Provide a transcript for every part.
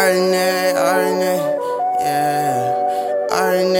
Arne, yeah. Arne,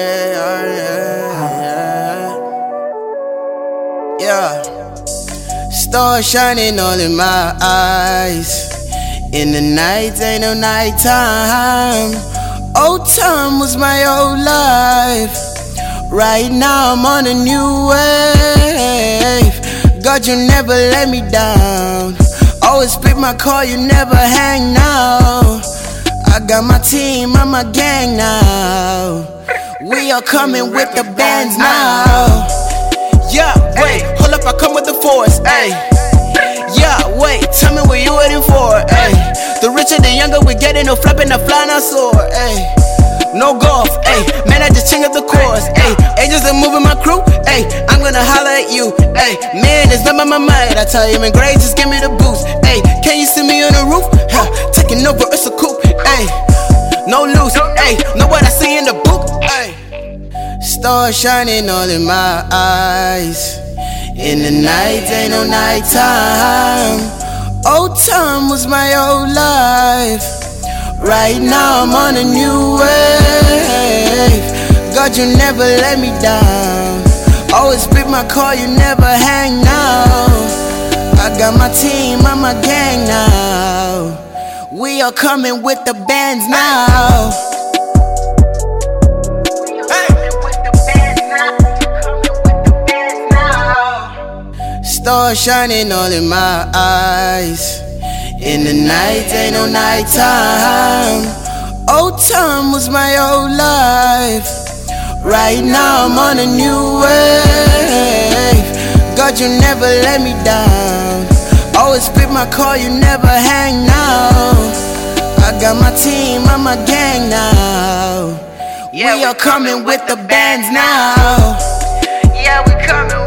yeah. Yeah. Stars shining all in my eyes. In the night, ain't no nighttime. Old time was my old life. Right now I'm on a new wave. God, you never let me down. Always pick my call, you never hang now. I got my team, I'm my gang now. We are coming with the bands now. Yeah, wait, hold up, I come with the force, ayy. Yeah, wait, tell me what you waiting for, ayy. The richer, the younger we getting, no flapping, no flying, I soar, ayy. No golf, ayy, man, I just change up the course, ayy. Angels are moving my crew, ayy. I'm gonna holler at you, ayy. Man, it's not by my mind, I tell you, man, great, just give me the boost, ayy. Can you see me on the roof? Huh, taking over, it's a coupe, ayy. No loose, ayy, know what I see in the booth, ayy. Stars shining all in my eyes. In the night, ain't no nighttime. Old time was my old life. Right now I'm on a new wave. God, you never let me down. Always pick my call, you never hang now. I got my team, I'm my gang now. We are coming with the bands now. Stars shining all in my eyes. In the night, ain't no nighttime. Old time was my old life. Right now I'm on a new wave. God, you never let me down. Always pick my call, you never hang now. I got my team, I'm my gang now. We are coming with the bands now. Yeah, we coming